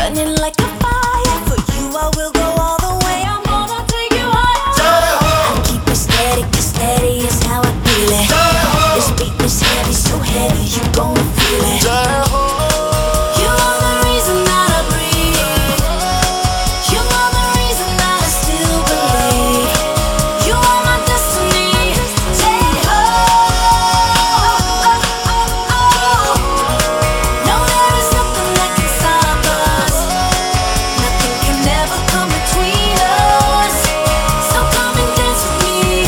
burning like a fire. For you I will go all the way. I'm gonna take you higher. I keep it steady is how I feel it. This beat is heavy, so heavy, you gon' feel it. You are the reason that I breathe. You are the reason that I still believe. You are my destiny. No, there is nothing that can stop us. Nothing can ever come between us. So come and dance with me.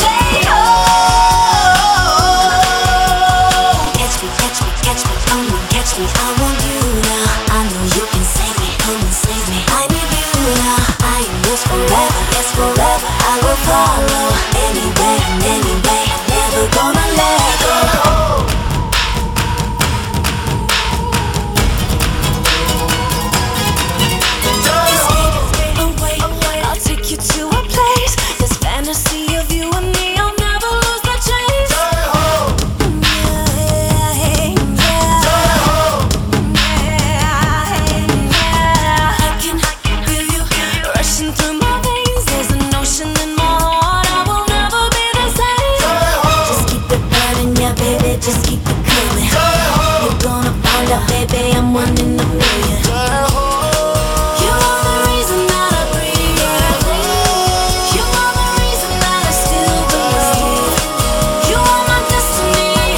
Catch me, come and catch me. I want you now. I know you can save me. Come and save me. I need you now. I am yours forever. Yes, forever. I will follow anywhere and any way. Never gonna let go. I'll take you to a place. This fantasy of you and me, I'll never lose the chase. I can feel you rushing through my veins. There's an ocean in my heart. I will never be the same. Just keep it burning, yeah, baby. Just keep it coming. You're gonna find out, baby, I'm one in a million. You are the reason that I breathe. You are the reason that I still believe. You are my destiny.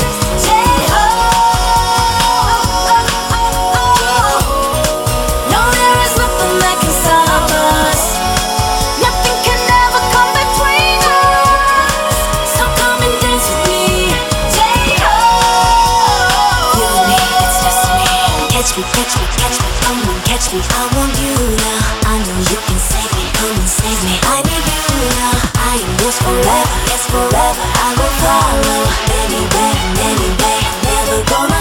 No, there is nothing that can stop us. Nothing can ever come between us. So come and dance with me. You and me, it's destiny. Catch me, come and catch me. I want you now. I know you can save me. Come and save me. I need you now. I am yours forever. Yes, forever. I will follow anywhere and any way. Never gonna